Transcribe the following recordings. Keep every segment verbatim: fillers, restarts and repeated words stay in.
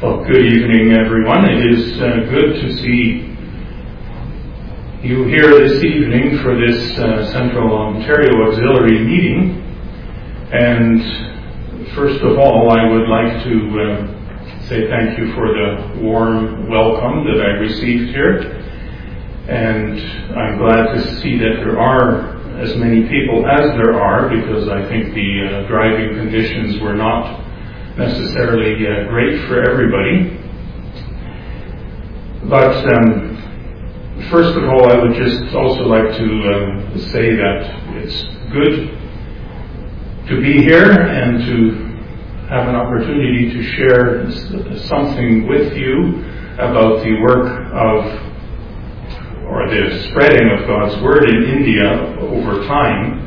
Well, good evening, everyone. It is uh, good to see you here this evening for this uh, Central Ontario Auxiliary meeting. And first of all, I would like to uh, say thank you for the warm welcome that I received here. And I'm glad to see that there are as many people as there are, because I think the uh, driving conditions were not necessarily uh, great for everybody. But um, first of all, I would just also like to uh, say that it's good to be here and to have an opportunity to share something with you about the work of, or the spreading of God's Word in India over time.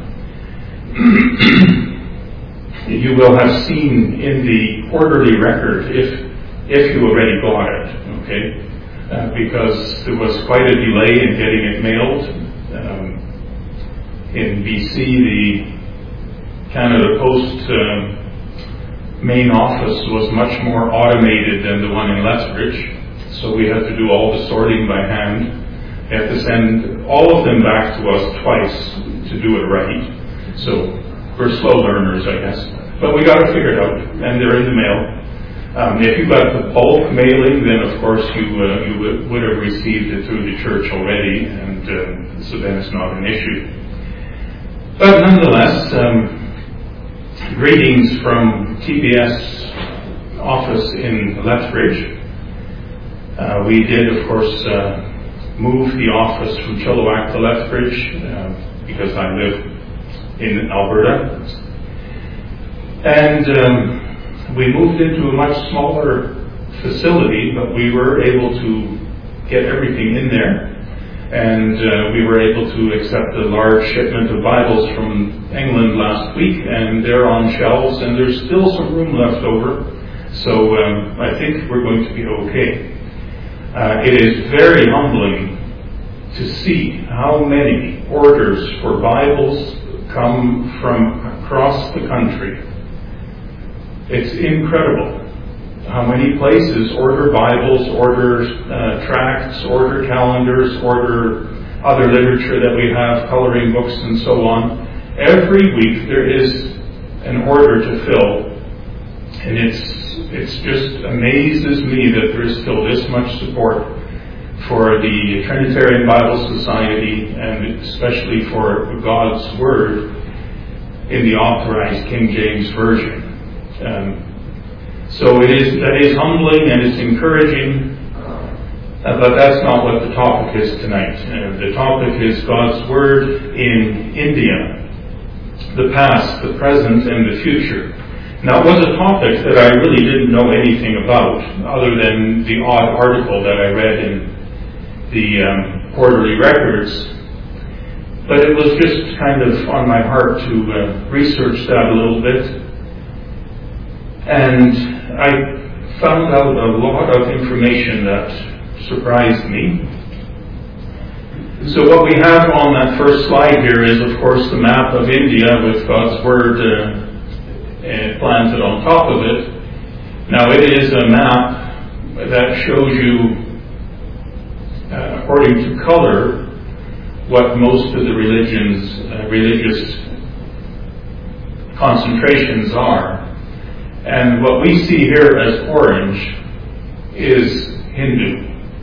You will have seen in the quarterly record, if if you already got it, okay, uh, because there was quite a delay in getting it mailed. Um, in B C, the Canada Post uh, main office was much more automated than the one in Lethbridge, so we had to do all the sorting by hand. We had to send all of them back to us twice to do it right. So we're slow learners, I guess. But we got it figured out, and they're in the mail. Um, if you got the bulk mailing, then of course you uh, you would, would have received it through the church already, and uh, so then it's not an issue. But nonetheless, um, greetings from T B S office in Lethbridge. Uh, we did, of course, uh, move the office from Chilliwack to Lethbridge uh, because I live in Alberta. And um, we moved into a much smaller facility, but we were able to get everything in there. And uh, we were able to accept a large shipment of Bibles from England last week, and they're on shelves, and there's still some room left over. So um, I think we're going to be okay. Uh, it is very humbling to see how many orders for Bibles come from across the country. It's incredible how many places order Bibles, order uh, tracts, order calendars, order other literature that we have, coloring books and so on. Every week there is an order to fill, and it's it's just amazes me that there is still this much support for the Trinitarian Bible Society, and especially for God's Word in the authorized King James Version. Um, so it is that is humbling and it's encouraging, uh, but that's not what the topic is tonight. Uh, the topic is God's Word in India, the past, the present, and the future. Now, it was a topic that I really didn't know anything about, other than the odd article that I read in the um, quarterly records. But it was just kind of on my heart to uh, research that a little bit. And I found out a lot of information that surprised me. So what we have on that first slide here is, of course, the map of India with God's Word uh, planted on top of it. Now, it is a map that shows you, uh, according to color, what most of the religions, uh, religious concentrations are. And what we see here as orange is Hindu.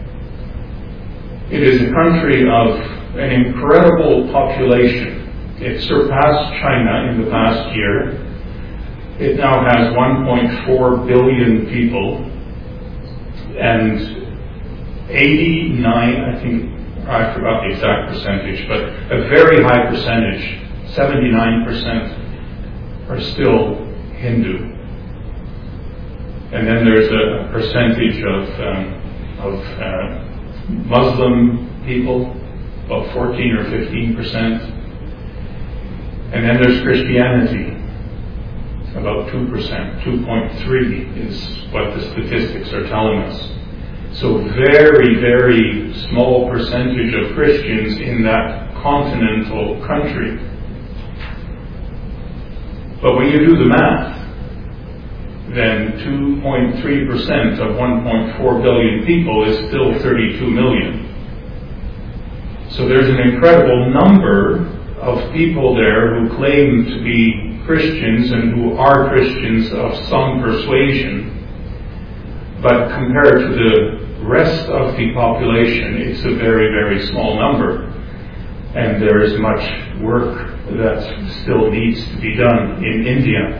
It is a country of an incredible population. It surpassed China in the past year. It now has one point four billion people, and eighty-nine, I think, I forgot the exact percentage, but a very high percentage, seventy-nine percent, are still Hindu. And then there's a percentage of um, of uh, Muslim people, about fourteen or fifteen percent. And then there's Christianity, about two percent, two point three is what the statistics are telling us. So very, very small percentage of Christians in that continental country. But when you do the math, then two point three percent of one point four billion people is still thirty-two million. So there's an incredible number of people there who claim to be Christians and who are Christians of some persuasion. But compared to the rest of the population, it's a very, very small number. And there is much work that still needs to be done in India.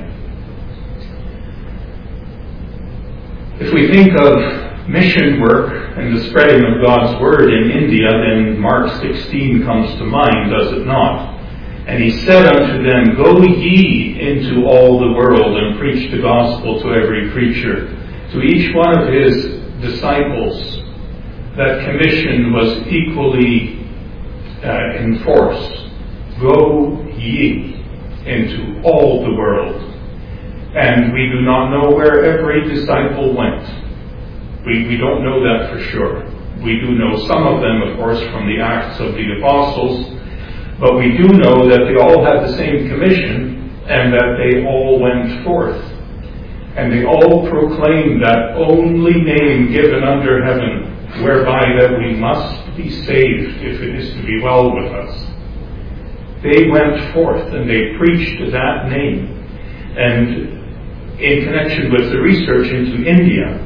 If we think of mission work and the spreading of God's Word in India, then Mark sixteen comes to mind, does it not? And he said unto them, Go ye into all the world and preach the gospel to every creature. To each one of his disciples, that commission was equally uh, enforced. Go ye into all the world. And we do not know where every disciple went. We, we don't know that for sure. We do know some of them, of course, from the Acts of the Apostles, but we do know that they all had the same commission and that they all went forth. And they all proclaimed that only name given under heaven, whereby that we must be saved if it is to be well with us. They went forth and they preached that name. And in connection with the research into India,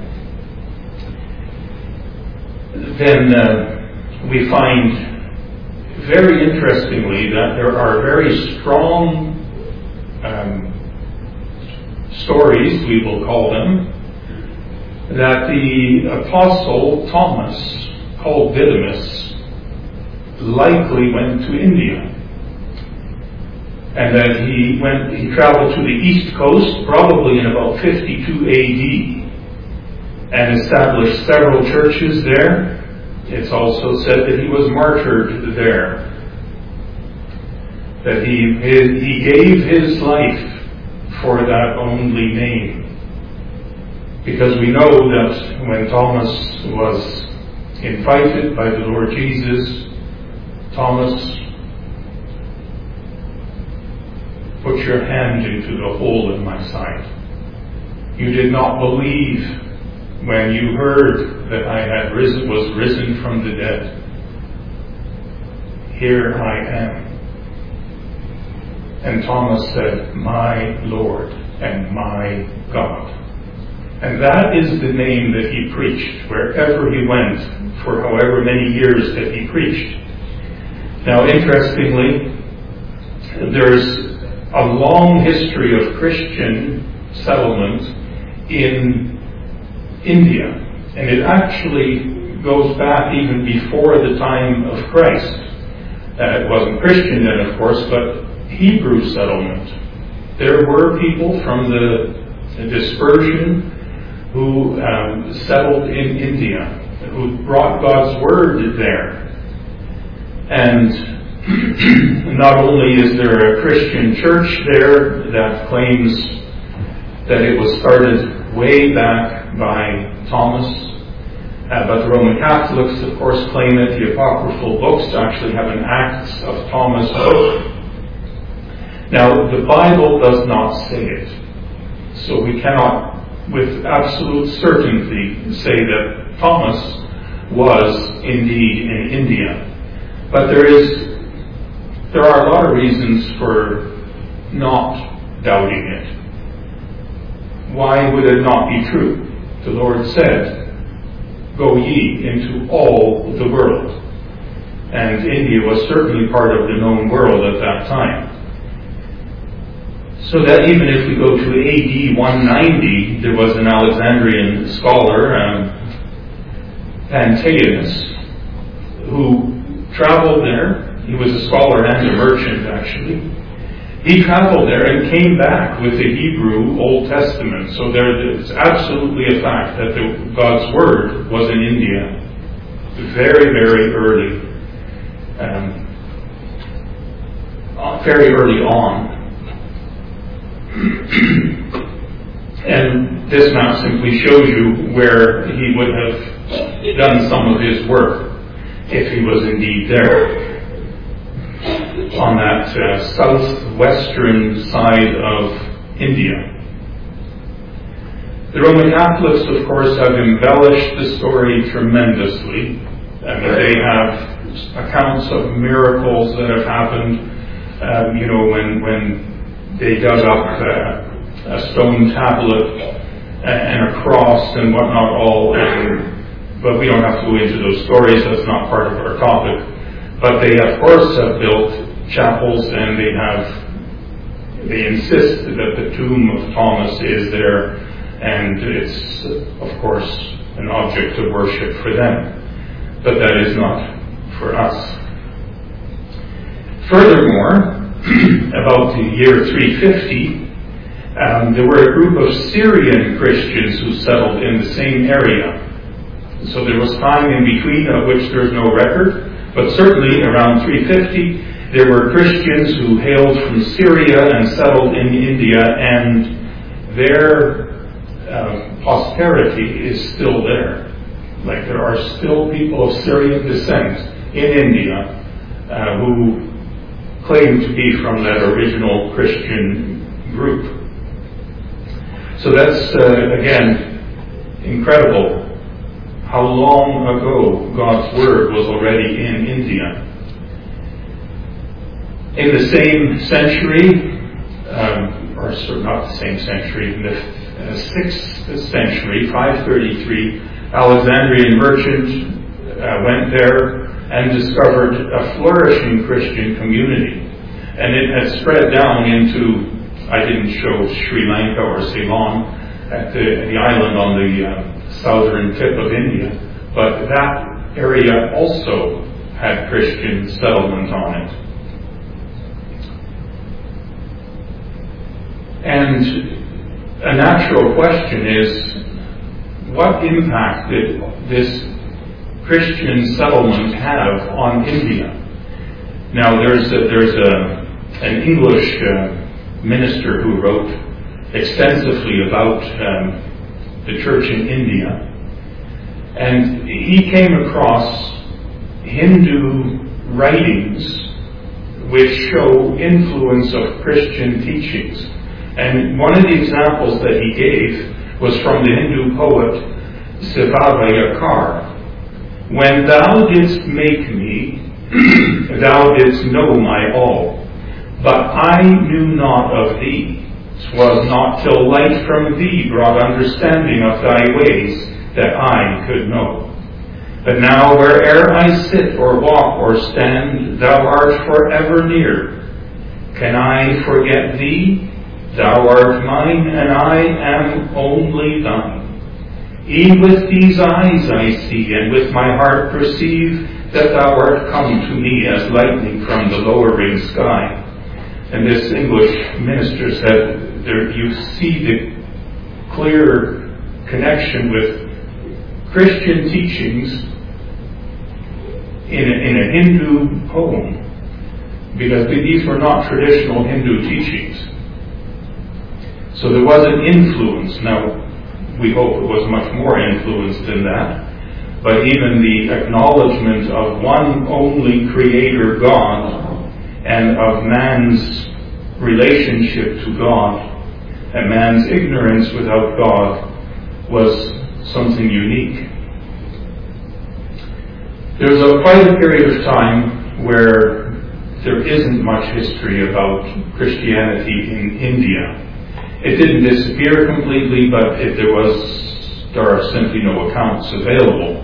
then uh, we find very interestingly that there are very strong um, stories, we will call them, that the Apostle Thomas, called Didymus, likely went to India. And that he went, he traveled to the east coast, probably in about fifty-two A D, and established several churches there. It's also said that he was martyred there. That he, he gave his life for that only name. Because we know that when Thomas was invited by the Lord Jesus, Thomas, put your hand into the hole in my side. You did not believe when you heard that I had risen, was risen from the dead. Here I am. And Thomas said, my Lord and my God. And that is the name that he preached wherever he went for however many years that he preached. Now, interestingly, there's a long history of Christian settlement in India, and it actually goes back even before the time of Christ. Uh, it wasn't Christian then, of course, but Hebrew settlement. There were people from the, the dispersion who um, settled in India, who brought God's Word there. And not only is there a Christian church there that claims that it was started way back by Thomas, uh, but the Roman Catholics, of course, claim that the apocryphal books actually have an Acts of Thomas book. Now, the Bible does not say it, so we cannot with absolute certainty say that Thomas was indeed in India. But there is There are a lot of reasons for not doubting it. Why would it not be true? The Lord said, Go ye into all the world. And India was certainly part of the known world at that time. So that even if we go to A D one ninety, there was an Alexandrian scholar, um, Pantaleus, who traveled there. He was a scholar and a merchant, actually. He traveled there and came back with the Hebrew Old Testament. So there is absolutely a fact that the, God's Word was in India very, very early, um, very early on. And this map simply shows you where he would have done some of his work if he was indeed there. On that uh, southwestern side of India. The Roman Catholics, of course, have embellished the story tremendously. I mean, they have accounts of miracles that have happened, um, you know, when, when they dug up uh, a stone tablet and a cross and whatnot all, and, but we don't have to go into those stories, that's not part of our topic. But they, of course, have built chapels, and they have, they insist that the tomb of Thomas is there, and it's, of course, an object of worship for them. But that is not for us. Furthermore, about the year three fifty, um, there were a group of Syrian Christians who settled in the same area. So there was time in between of which there is no record, but certainly around three fifty, there were Christians who hailed from Syria and settled in India, and their uh, posterity is still there. Like there are still people of Syrian descent in India uh, who claim to be from that original Christian group. So that's, uh, again, incredible how long ago God's Word was already in India. In the same century, um, or sort of not the same century, in the uh, sixth century, five thirty-three, Alexandrian merchant uh, went there and discovered a flourishing Christian community. And it had spread down into, I didn't show Sri Lanka or Ceylon, at the, the island on the uh, southern tip of India, but that area also had Christian settlement on it. And a natural question is, what impact did this Christian settlement have on India? Now, there's a, there's a, an English uh, minister who wrote extensively about um, the church in India, and he came across Hindu writings which show influence of Christian teachings. And one of the examples that he gave was from the Hindu poet Sivavayakar. When thou didst make me, thou didst know my all, but I knew not of thee. 'Twas not till light from thee brought understanding of thy ways that I could know. But now where'er I sit or walk or stand, thou art forever near. Can I forget thee? Thou art mine, and I am only thine. E'en with these eyes I see, and with my heart perceive that thou art come to me as lightning from the lowering sky. And this English minister said, there you see the clear connection with Christian teachings in a, in a Hindu poem, because these were not traditional Hindu teachings. So there was an influence. Now, we hope it was much more influence than that. But even the acknowledgement of one only Creator God and of man's relationship to God and man's ignorance without God was something unique. There's a quite a period of time where there isn't much history about Christianity in India. It didn't disappear completely, but if there was, there are simply no accounts available.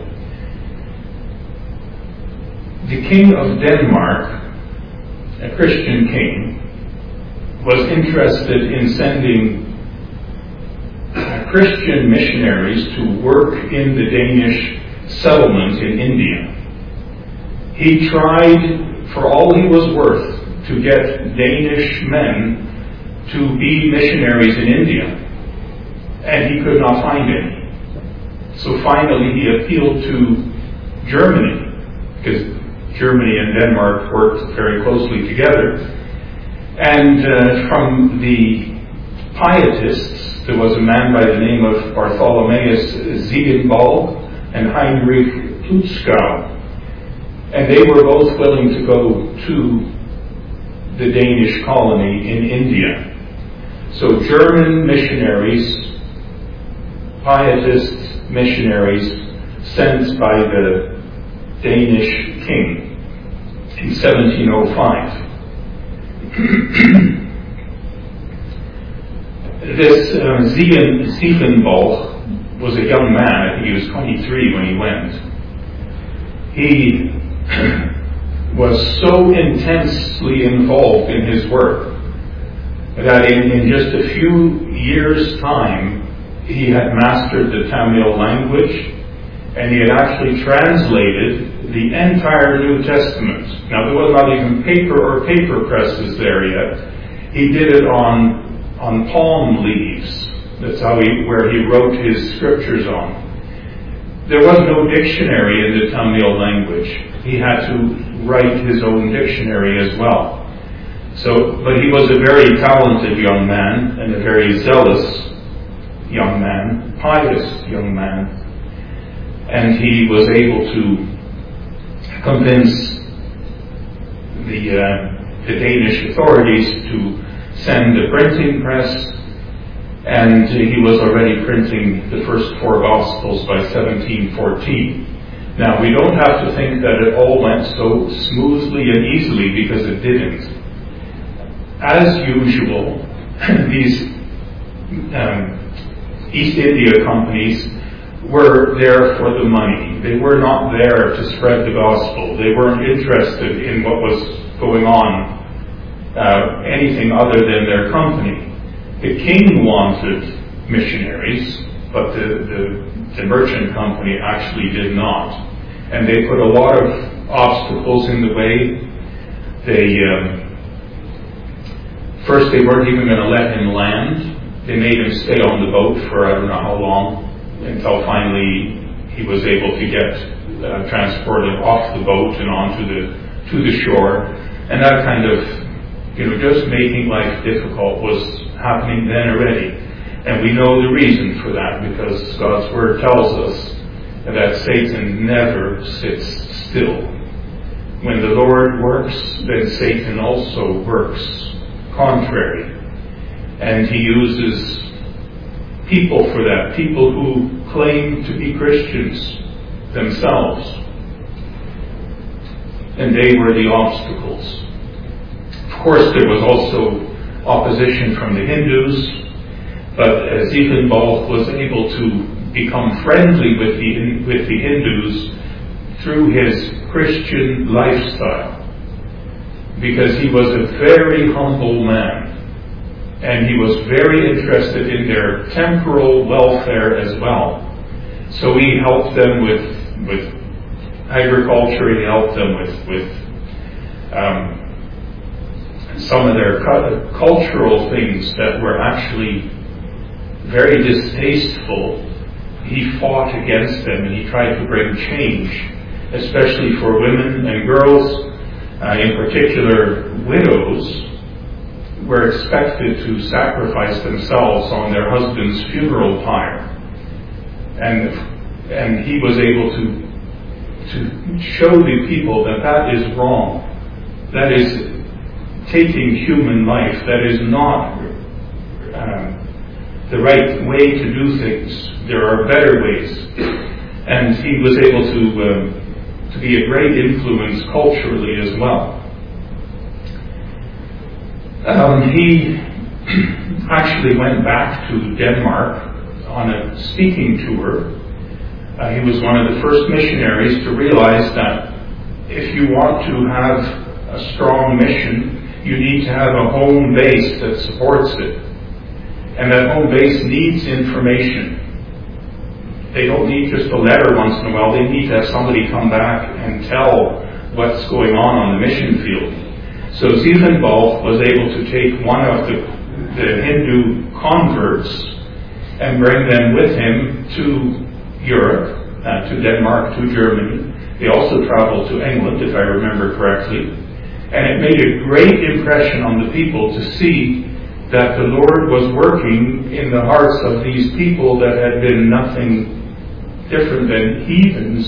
The king of Denmark, a Christian king, was interested in sending Christian missionaries to work in the Danish settlement in India. He tried for all he was worth to get Danish men to be missionaries in India, and he could not find any. So finally he appealed to Germany, because Germany and Denmark worked very closely together. And uh, from the Pietists, there was a man by the name of Bartholomeus Ziegenbalg and Heinrich Plutskow. And they were both willing to go to the Danish colony in India. So German missionaries pietist missionaries sent by the Danish king in seventeen oh five. This uh, Ziethenbalch was a young man. I think he was twenty-three when he went. He was so intensely involved in his work that in, in just a few years' time, he had mastered the Tamil language, and he had actually translated the entire New Testament. Now, there was not even paper or paper presses there yet. He did it on on palm leaves. That's how he, where he wrote his scriptures on. There was no dictionary in the Tamil language. He had to write his own dictionary as well. So, but he was a very talented young man and a very zealous young man, pious young man. And he was able to convince the, uh, the Danish authorities to send a printing press, and he was already printing the first four Gospels by seventeen fourteen. Now, we don't have to think that it all went so smoothly and easily, because it didn't. As usual, these um, East India companies were there for the money. They were not there to spread the gospel. They weren't interested in what was going on, uh, anything other than their company. The king wanted missionaries, but the, the, the merchant company actually did not. And they put a lot of obstacles in the way. They um, first they weren't even going to let him land. They made him stay on the boat for I don't know how long, until finally he was able to get uh, transported off the boat and onto the to the shore. And that kind of, you know, just making life difficult was happening then already. And we know the reason for that, because God's Word tells us that Satan never sits still. When the Lord works, then Satan also works contrary. And he uses people for that, people who claim to be Christians themselves. And they were the obstacles. Of course, there was also opposition from the Hindus, but uh, Ziethenbalch was able to become friendly with the with the Hindus through his Christian lifestyle, because he was a very humble man, and he was very interested in their temporal welfare as well. So he helped them with with agriculture. He helped them with with um, some of their cultural things that were actually very distasteful. He fought against them, and he tried to bring change, especially for women and girls. Uh, in particular, widows were expected to sacrifice themselves on their husband's funeral pyre. And and he was able to to show the people that that is wrong. That is taking human life. That is not um, the right way to do things. There are better ways. And he was able to um, to be a great influence culturally as well. Um, he actually went back to Denmark on a speaking tour. Uh, he was one of the first missionaries to realize that if you want to have a strong mission, you need to have a home base that supports it. And that home base needs information. They don't need just a letter once in a while. They need to have somebody come back and tell what's going on on the mission field. So Ziethenbalch was able to take one of the, the Hindu converts and bring them with him to Europe, uh, to Denmark, to Germany. They also traveled to England, if I remember correctly. And it made a great impression on the people to see that the Lord was working in the hearts of these people that had been nothing different than heathens,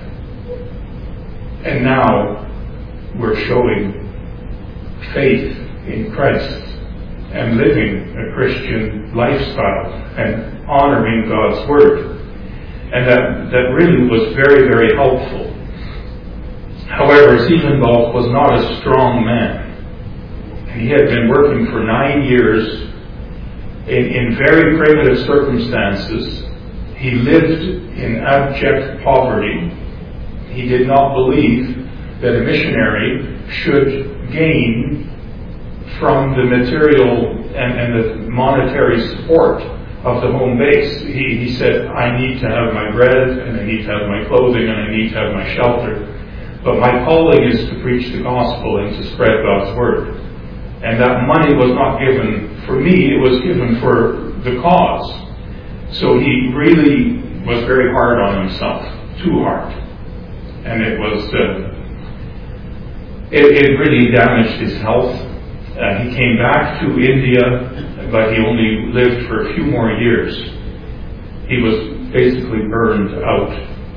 and now we're showing faith in Christ. and living a Christian lifestyle and honoring God's Word. And that, that really was very, very helpful. However, Ziegenbalg was not a strong man. He had been working for nine years in, in very primitive circumstances. He lived in abject poverty. He did not believe that a missionary should gain from the material and, and the monetary support of the home base. He, he said, I need to have my bread, and I need to have my clothing, and I need to have my shelter. But my calling is to preach the gospel and to spread God's Word. And that money was not given for me, it was given for the cause. So he really was very hard on himself, too hard. And it was, uh, it, it really damaged his health. Uh, he came back to India, but he only lived for a few more years. He was basically burned out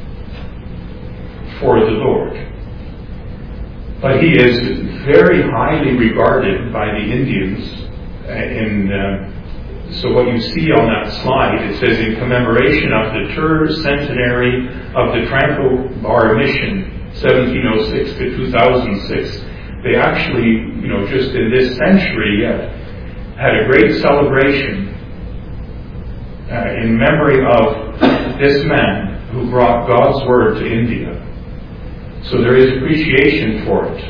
for the Lord. But he is very highly regarded by the Indians. In, uh, so what you see on that slide, it says, in commemoration of the tercentenary of the Tranquebar Mission, seventeen oh six to two thousand six, they actually, you know, just in this century uh, had a great celebration uh, in memory of this man who brought God's Word to India. So there is appreciation for it.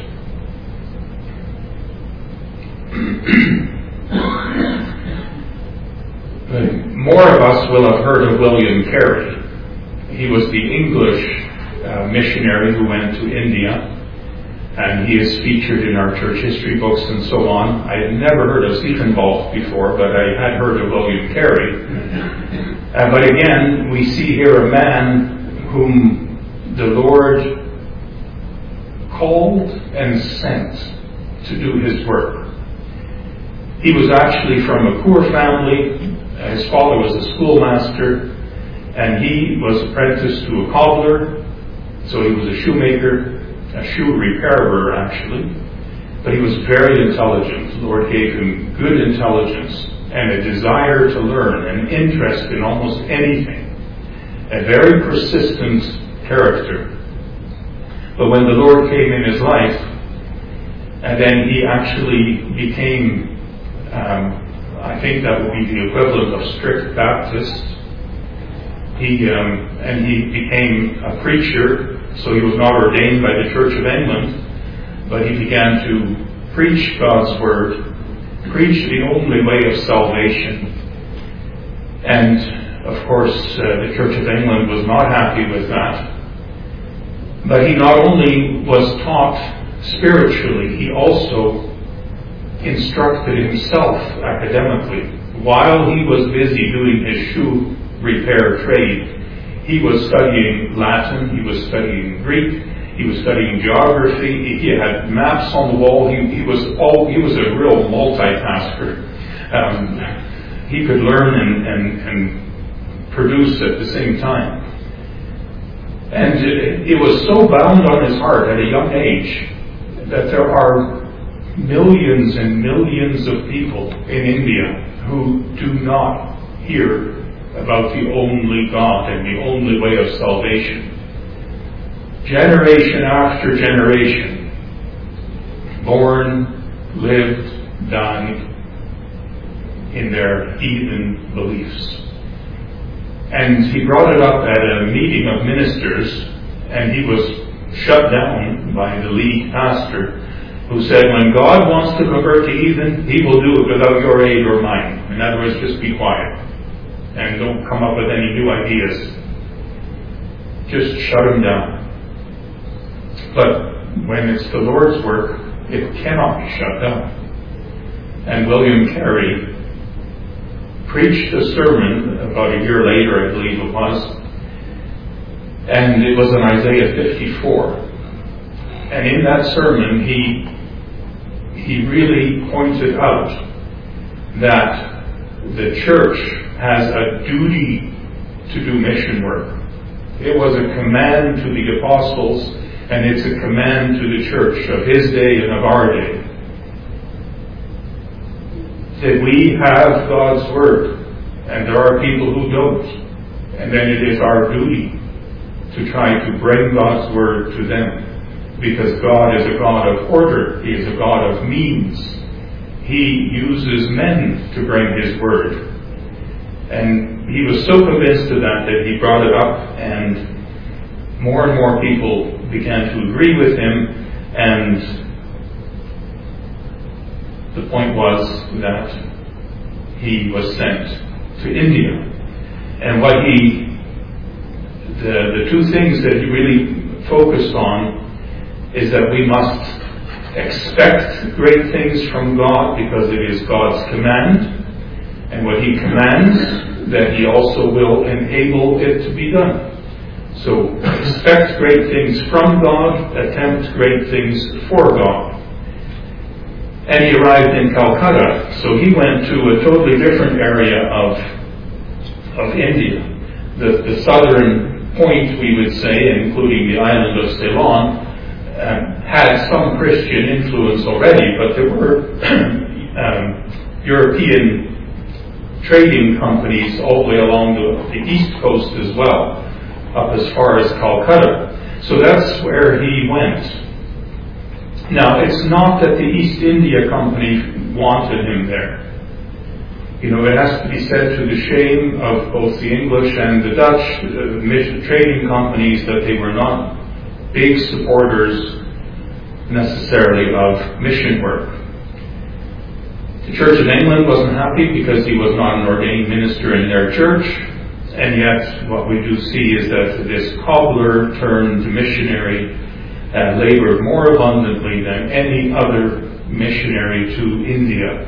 More of us will have heard of William Carey. He was the English uh, missionary who went to India, and he is featured in our church history books and so on. I had never heard of Ziegenbalg before, but I had heard of William Carey. Uh, but again, we see here a man whom the Lord called and sent to do His work. He was actually from a poor family. His father was a schoolmaster, and he was apprenticed to a cobbler, so he was a shoemaker, a shoe repairer actually. But he was very intelligent. The Lord gave him good intelligence and a desire to learn, an interest in almost anything, a very persistent character. But when the Lord came in his life, and then he actually became, um, I think that would be the equivalent of strict Baptist. He um, and he became a preacher, so he was not ordained by the Church of England, but he began to preach God's Word, preach the only way of salvation. And of course, uh, the Church of England was not happy with that. But he not only was taught spiritually, he also instructed himself academically. While he was busy doing his shoe repair trade, he was studying Latin, he was studying Greek, he was studying geography, he had maps on the wall, he, he was all he was a real multitasker. Um, he could learn and, and, and produce at the same time. And it, it was so bound on his heart at a young age that there are millions and millions of people in India who do not hear about the only God and the only way of salvation. Generation after generation, born, lived, died in their heathen beliefs. And he brought it up at a meeting of ministers, and he was shut down by the lead pastor, who said, when God wants to convert the heathen, He will do it without your aid or mine. In other words, just be quiet and don't come up with any new ideas. Just shut him down. But when it's the Lord's work, it cannot be shut down. And William Carey preached a sermon about a year later, I believe it was, and it was in Isaiah fifty-four. And in that sermon, he he really pointed out that the church has a duty to do mission work. It was a command to the apostles, and it's a command to the church of his day and of our day. that we have God's Word, and there are people who don't. And then it is our duty to try to bring God's Word to them, because God is a God of order. He is a God of means. He uses men to bring His Word. And he was so convinced of that that he brought it up, and more and more people began to agree with him, and the point was that he was sent to India. And what he, the, the two things that he really focused on is that we must expect great things from God because it is God's command, and what He commands, that He also will enable it to be done. So expect great things from God, attempt great things for God. And he arrived in Calcutta, so he went to a totally different area of, of India. The, the southern point, we would say, including the island of Ceylon, um, had some Christian influence already, but there were um, European trading companies all the way along the, the east coast as well, up as far as Calcutta. So that's where he went. Now, it's not that the East India Company wanted him there. You know, it has to be said to the shame of both the English and the Dutch uh, mission trading companies that they were not big supporters necessarily of mission work. The Church of England wasn't happy because he was not an ordained minister in their church, and yet what we do see is that this cobbler turned missionary uh, labored more abundantly than any other missionary to India.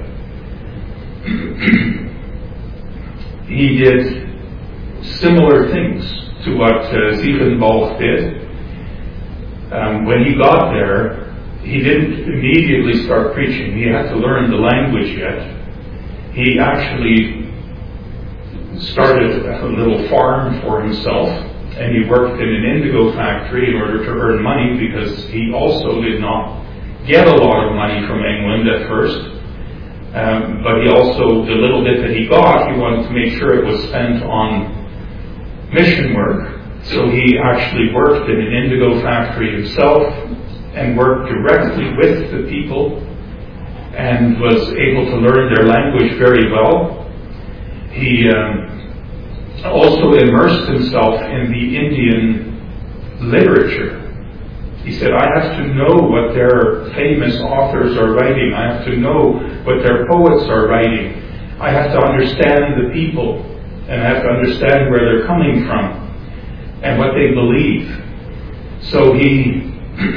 He did similar things to what uh, Ziethenbalg did. Um, when he got there, he didn't immediately start preaching. He had to learn the language yet. He actually started a little farm for himself, and he worked in an indigo factory in order to earn money, because he also did not get a lot of money from England at first. Um, but he also, the little bit that he got, he wanted to make sure it was spent on mission work. So he actually worked in an indigo factory himself and worked directly with the people and was able to learn their language very well. He um, also immersed himself in the Indian literature. He said, I have to know what their famous authors are writing. I have to know what their poets are writing. I have to understand the people, and I have to understand where they're coming from and what they believe. So he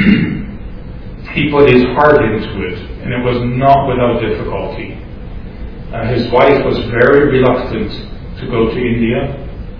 he put his heart into it, and it was not without difficulty. Uh, his wife was very reluctant to go to India,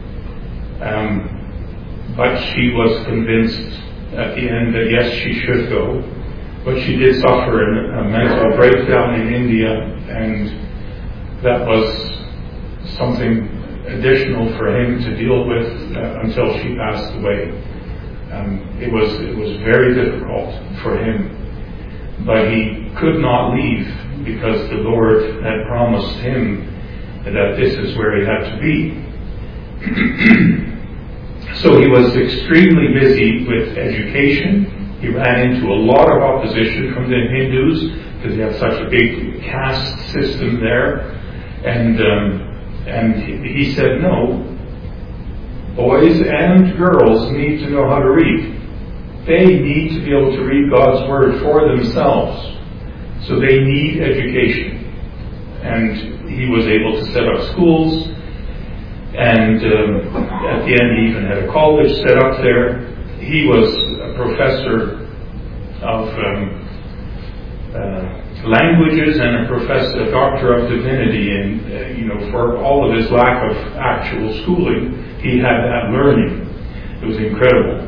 um, but she was convinced at the end that yes, she should go. But she did suffer a mental breakdown in India, and that was something additional for him to deal with uh, until she passed away. Um, it was it was very difficult for him, but he could not leave because the Lord had promised him that this is where he had to be. So he was extremely busy with education. He ran into a lot of opposition from the Hindus because they have such a big caste system there, and um, and he, he said, no, boys and girls need to know how to read. They need to be able to read God's Word for themselves. So they need education. And he was able to set up schools, and um, at the end he even had a college set up there. He was a professor of um, uh, languages and a professor, a doctor of divinity, and uh, you know, for all of his lack of actual schooling, he had that learning. It was incredible.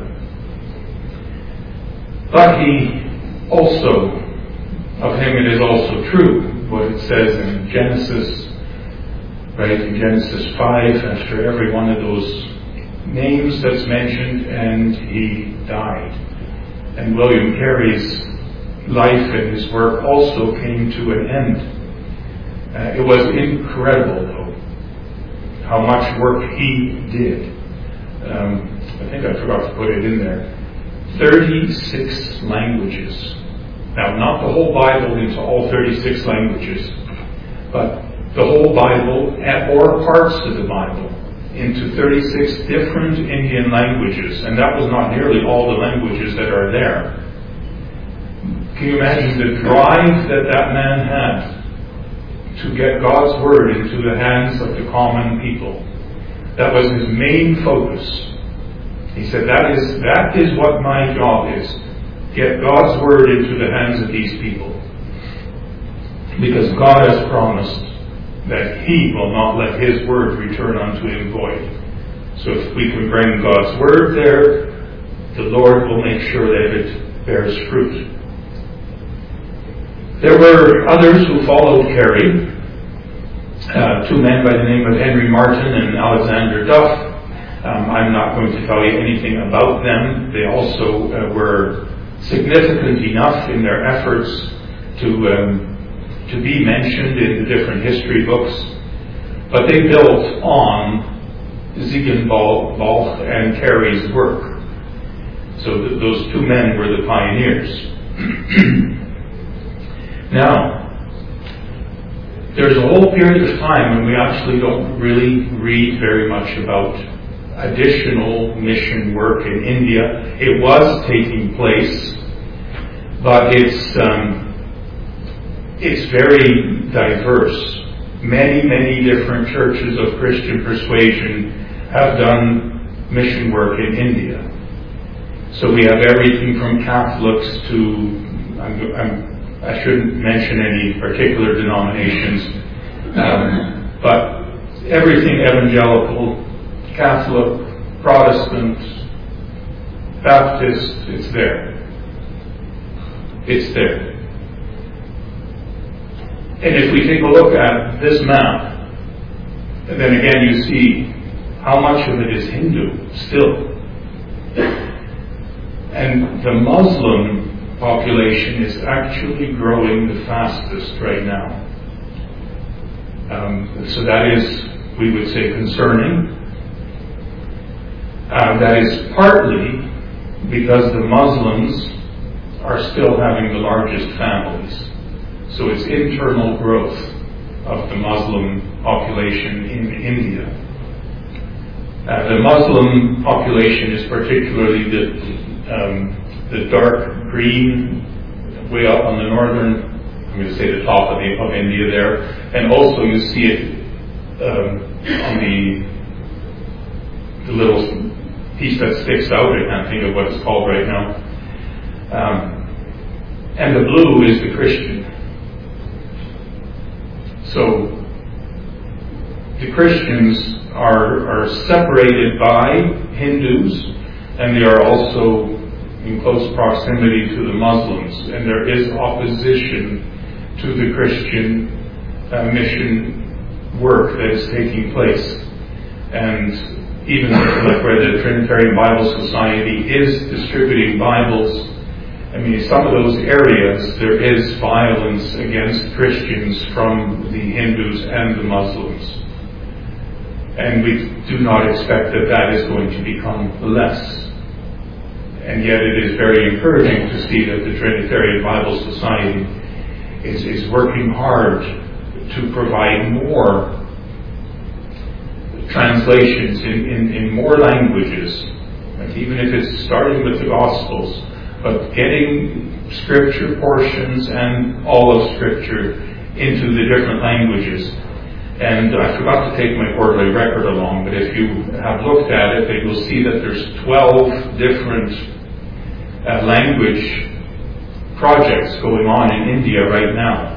But he also, of him it is also true, what it says in Genesis, right, in Genesis five, after every one of those names that's mentioned, and he died. And William Carey's life and his work also came to an end. Uh, it was incredible, though, how much work he did. Um, I think I forgot to put it in there. thirty-six languages. Now, not the whole Bible into all thirty-six languages, but the whole Bible or parts of the Bible into thirty-six different Indian languages. And that was not nearly all the languages that are there. Can you imagine the drive that that man had to get God's Word into the hands of the common people? That was his main focus. He said, that is, that is what my job is. Get God's Word into the hands of these people. Because God has promised that He will not let His Word return unto Him void. So if we can bring God's Word there, the Lord will make sure that it bears fruit. There were others who followed Carey. Uh, two men by the name of Henry Martin and Alexander Duff. Um, I'm not going to tell you anything about them. They also uh, were significant enough in their efforts to um, to be mentioned in the different history books. But they built on Ziegenbalg and Carey's work. So th- those two men were the pioneers. Now, there's a whole period of time when we actually don't really read very much about additional mission work in India. It was taking place, but it's um, it's very diverse. Many, many different churches of Christian persuasion have done mission work in India. So we have everything from Catholics to I'm, I'm, I shouldn't mention any particular denominations, um, but everything evangelical, Catholic, Protestant, Baptist, it's there. It's there. And if we take a look at this map, then again you see how much of it is Hindu still. And the Muslim population is actually growing the fastest right now. Um, so that is, we would say, concerning. Uh, that is partly because the Muslims are still having the largest families. So it's internal growth of the Muslim population in India. Uh, the Muslim population is particularly the, um, the dark green way up on the northern, I'm going to say the top of, the, of India there, and also you see it um, on the, the little piece that sticks out. I can't think of what it's called right now. Um, and the blue is the Christian. So the Christians are, are separated by Hindus, and they are also in close proximity to the Muslims, and there is opposition to the Christian uh, mission work that is taking place. And even like where the Trinitarian Bible Society is distributing Bibles, I mean, some of those areas there is violence against Christians from the Hindus and the Muslims. And we do not expect that that is going to become less. And yet it is very encouraging to see that the Trinitarian Bible Society is, is working hard to provide more translations in, in, in more languages, like even if it's starting with the Gospels, but getting Scripture portions and all of Scripture into the different languages. And I forgot to take my quarterly record along, but if you have looked at it, you will see that there's twelve different uh, language projects going on in India right now.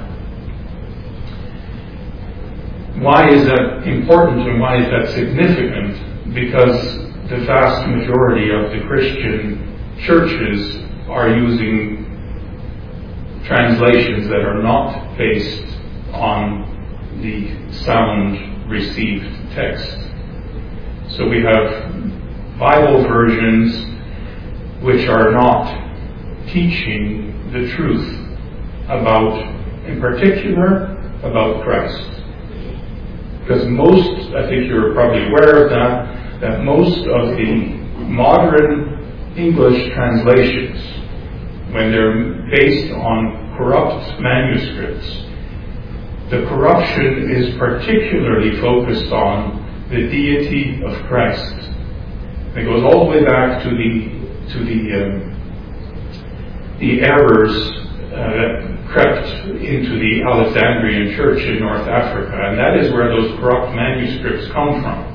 Why is that important and why is that significant? Because the vast majority of the Christian churches are using translations that are not based on the sound received text. So we have Bible versions which are not teaching the truth about, in particular, about Christ. Because most, I think you're probably aware of that, that most of the modern English translations, when they're based on corrupt manuscripts, the corruption is particularly focused on the deity of Christ. It goes all the way back to the to the um, the errors uh, that crept into the Alexandrian Church in North Africa, and that is where those corrupt manuscripts come from.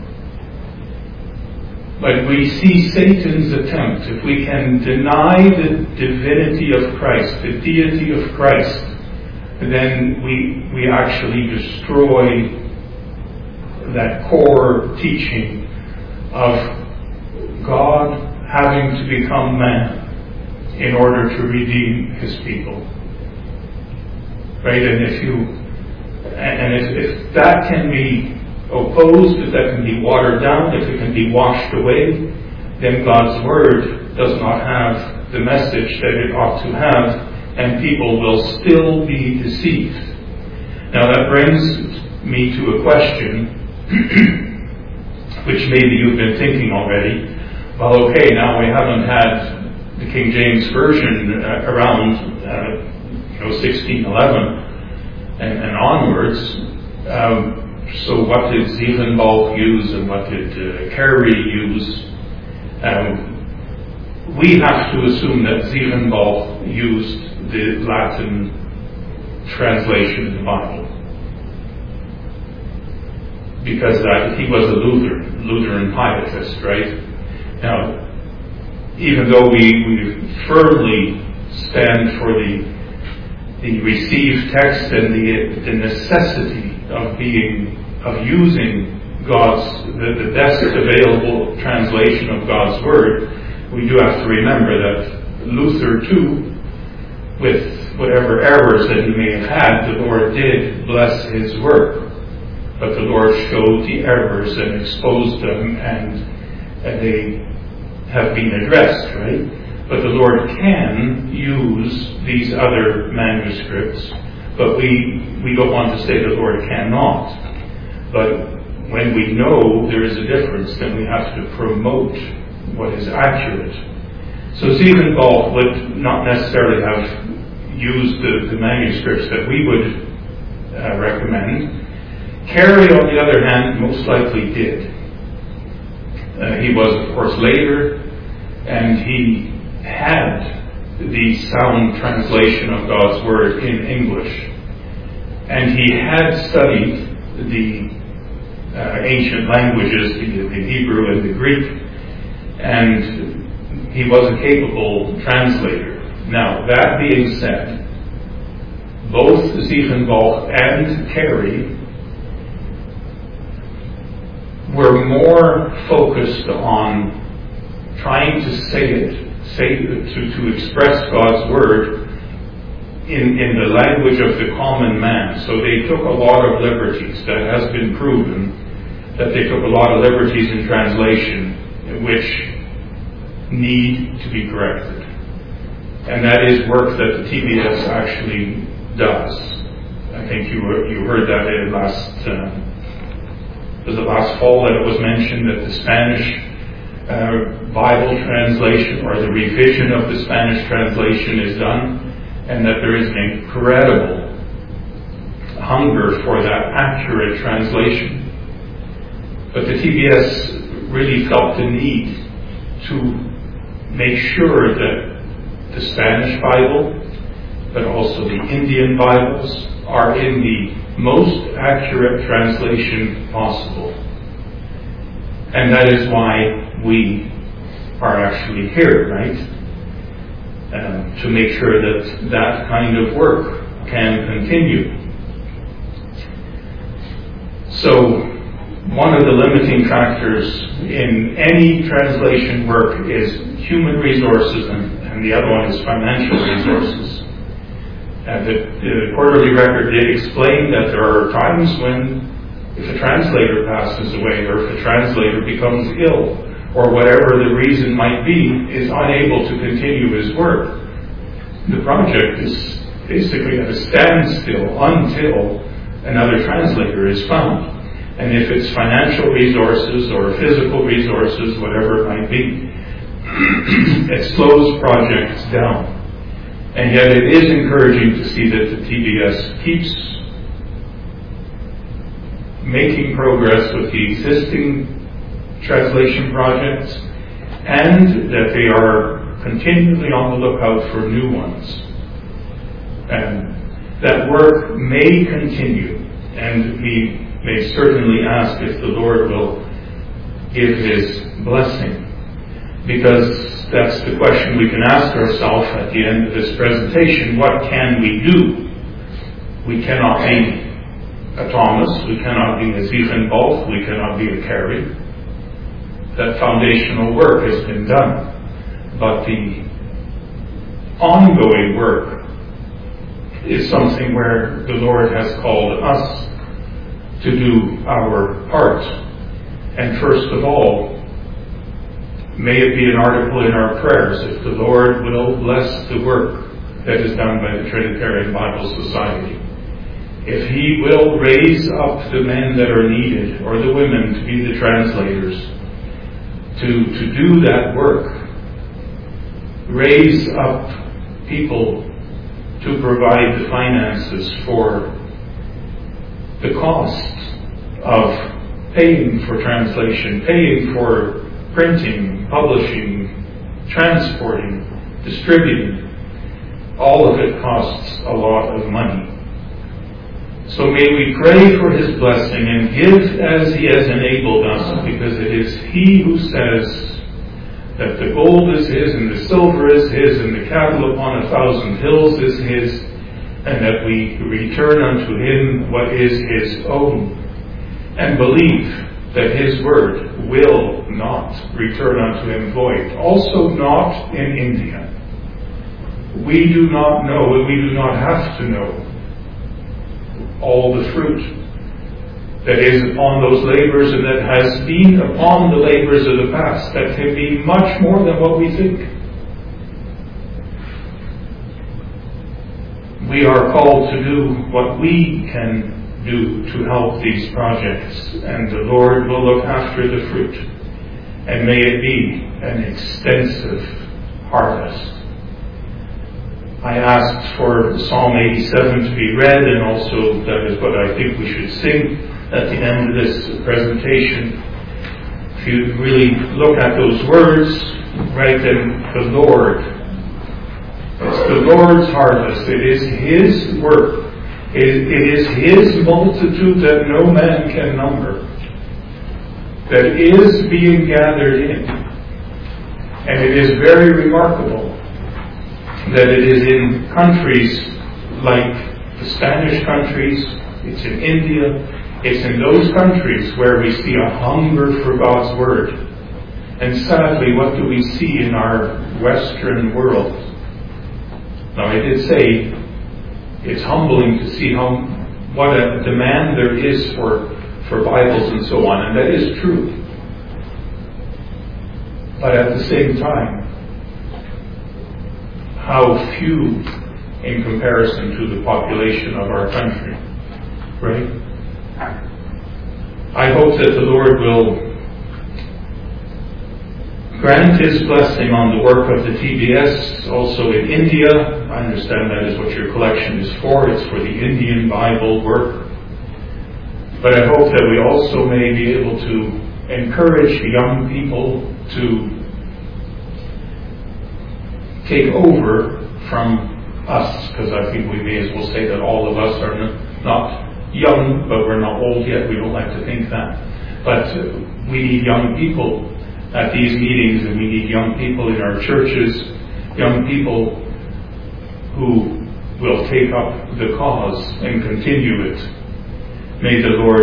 But we see Satan's attempt, if we can deny the divinity of Christ, the deity of Christ, then we we actually destroy that core teaching of God having to become man in order to redeem his people. Right? And if you and if, if that can be opposed, if that can be watered down, if it can be washed away, then God's Word does not have the message that it ought to have, and people will still be deceived. Now that brings me to a question which maybe you've been thinking already. Well, okay, now we haven't had the King James Version uh, around uh, you know, sixteen eleven and, and onwards. Um, so what did Ziegenbalg use and what did uh, Carey use? Um, we have to assume that Ziegenbalg used the Latin translation of the Bible, because that he was a Lutheran, Lutheran pietist, right? Now, even though we, we firmly stand for the the received text and the the necessity of being of using God's the, the best available translation of God's Word, we do have to remember that Luther too, with whatever errors that he may have had, the Lord did bless his work. But the Lord showed the errors and exposed them, and, and they have been addressed, right? But the Lord can use these other manuscripts, but we, we don't want to say the Lord cannot. But when we know there is a difference, then we have to promote what is accurate. So Ziegenbalg would not necessarily have used the, the manuscripts that we would uh, recommend. Carey, on the other hand, most likely did. Uh, he was, of course, later, and he had the sound translation of God's Word in English. And he had studied the uh, ancient languages, the, the Hebrew and the Greek, and he was a capable translator. Now, that being said, both Ziegenbalg and Carey were more focused on trying to say it, say to, to express God's Word in, in the language of the common man. So they took a lot of liberties. That has been proven, that they took a lot of liberties in translation which need to be corrected. And that is work that the T B S actually does. I think you were, you heard that in last uh, was it last fall that it was mentioned that the Spanish uh, Bible translation or the revision of the Spanish translation is done, and that there is an incredible hunger for that accurate translation. But the T B S really felt the need to make sure that the Spanish Bible, but also the Indian Bibles, are in the most accurate translation possible. And that is why we are actually here, right? Um, to make sure that that kind of work can continue. So, one of the limiting factors in any translation work is human resources, and, and the other one is financial resources. Uh, the, the quarterly record did explain that there are times when, if a translator passes away, or if a translator becomes ill, or whatever the reason might be, is unable to continue his work, the project is basically at a standstill until another translator is found. And if it's financial resources or physical resources, whatever it might be, it slows projects down. And yet it is encouraging to see that the T B S keeps making progress with the existing translation projects, and that they are continually on the lookout for new ones. And that work may continue, and we may certainly ask if the Lord will give His blessing, because that's the question we can ask ourselves at the end of this presentation. What can we do? We cannot be a Thomas, we cannot be a Stephen Bolt, we cannot be a Carey. That foundational work has been done. But the ongoing work is something where the Lord has called us to do our part. And first of all, may it be an article in our prayers if the Lord will bless the work that is done by the Trinitarian Bible Society. If He will raise up the men that are needed, or the women to be the translators, to, to do that work, raise up people to provide the finances for the cost of paying for translation, paying for printing, publishing, transporting, distributing. All of it costs a lot of money. So may we pray for His blessing and give as He has enabled us, because it is He who says that the gold is His and the silver is His and the cattle upon a thousand hills is His, and that we return unto Him what is His own, and believe that His word will not return unto Him void. Also not in India. We do not know, and we do not have to know, all the fruit that is upon those labors and that has been upon the labors of the past, that can be much more than what we think. We are called to do what we can do to help these projects, and the Lord will look after the fruit, and may it be an extensive harvest. I asked for Psalm eighty-seven to be read, and also that is what I think we should sing at the end of this presentation. If you really look at those words, right, then the Lord, it's the Lord's harvest. It is His work. It, it is His multitude that no man can number that is being gathered in. And it is very remarkable that it is in countries like the Spanish countries, it's in India, it's in those countries where we see a hunger for God's Word. And sadly, what do we see in our Western world? Now, I did say it's humbling to see how what a demand there is for, for Bibles and so on, and that is true. But at the same time, how few in comparison to the population of our country, right? I hope that the Lord will grant His blessing on the work of the T B S, also in India. I understand that is what your collection is for. It's for the Indian Bible work. But I hope that we also may be able to encourage young people to take over from us, because I think we may as well say that all of us are not young, but we're not old yet. We don't like to think that. But we need young people at these meetings, and we need young people in our churches, young people who will take up the cause and continue it. May the Lord